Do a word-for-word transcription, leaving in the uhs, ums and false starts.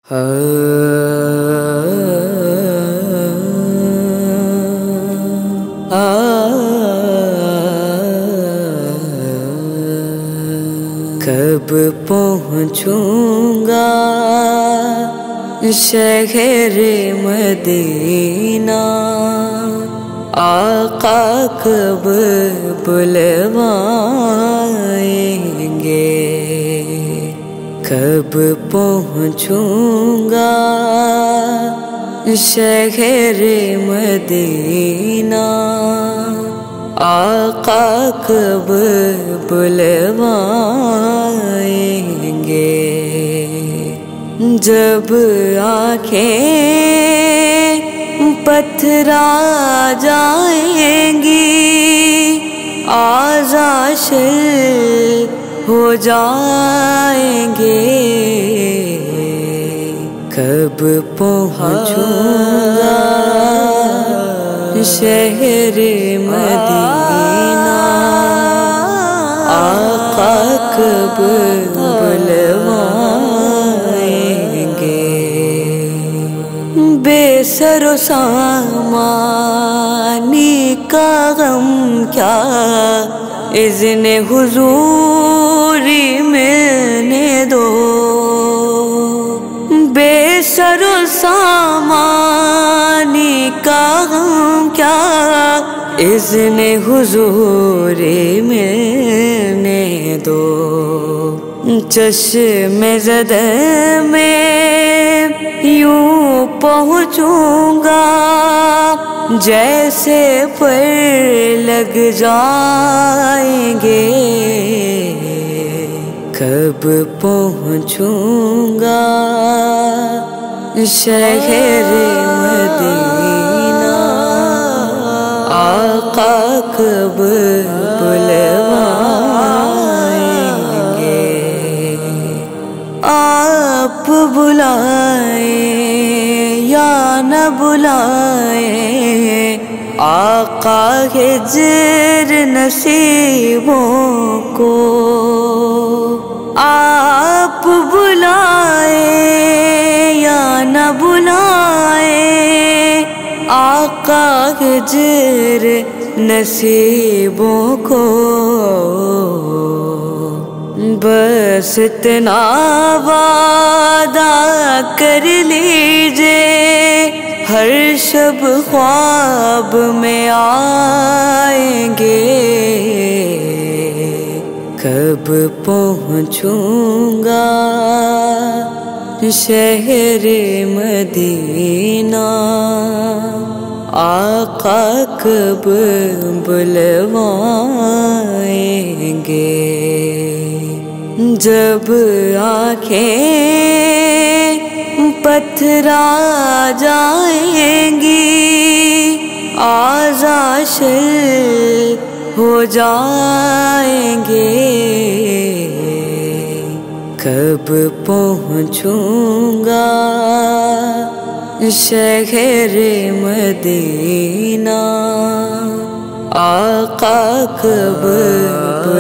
کب پہنچوں گا شہر مدینہ، آقا کب بلوائیں گے؟ کب پہنچوں گا شہر مدینہ، آقا کب بلوائیں گے؟ جب آنکھیں پتھرا جائیں گی، آزاش ہو جائیں گے، کب پہنچوں گا شہر مدینہ، آقا کب بلوائیں گے؟ بے سر و سامانی کا غم کیا، اذن حضوری ملنے دو، بے سر و سامانی کا غم کیا، اذن حضوری ملنے دو، چشم زد میں یوں پہنچوں گا جیسے پر لگ جائیں گے، کب پہنچوں گا شہر مدینہ، آقا کب بلوائیں گے؟ آپ بلائیں یا نہ بلائیں، آقا ہجر نصیبوں کو، آپ بلائیں یا نہ بلائیں، آقا ہجر نصیبوں کو، بس اتنا وعدہ کر لیجئے، ہر شب خواب میں آئیں گے، کب پہنچوں گا شہر مدینہ، آقا کب بلوائیں گے؟ جب آنکھیں پتھرا جائیں گی، آزاش ہو جائیں گے، کب پہنچوں گا شہر مدینہ، آقا کب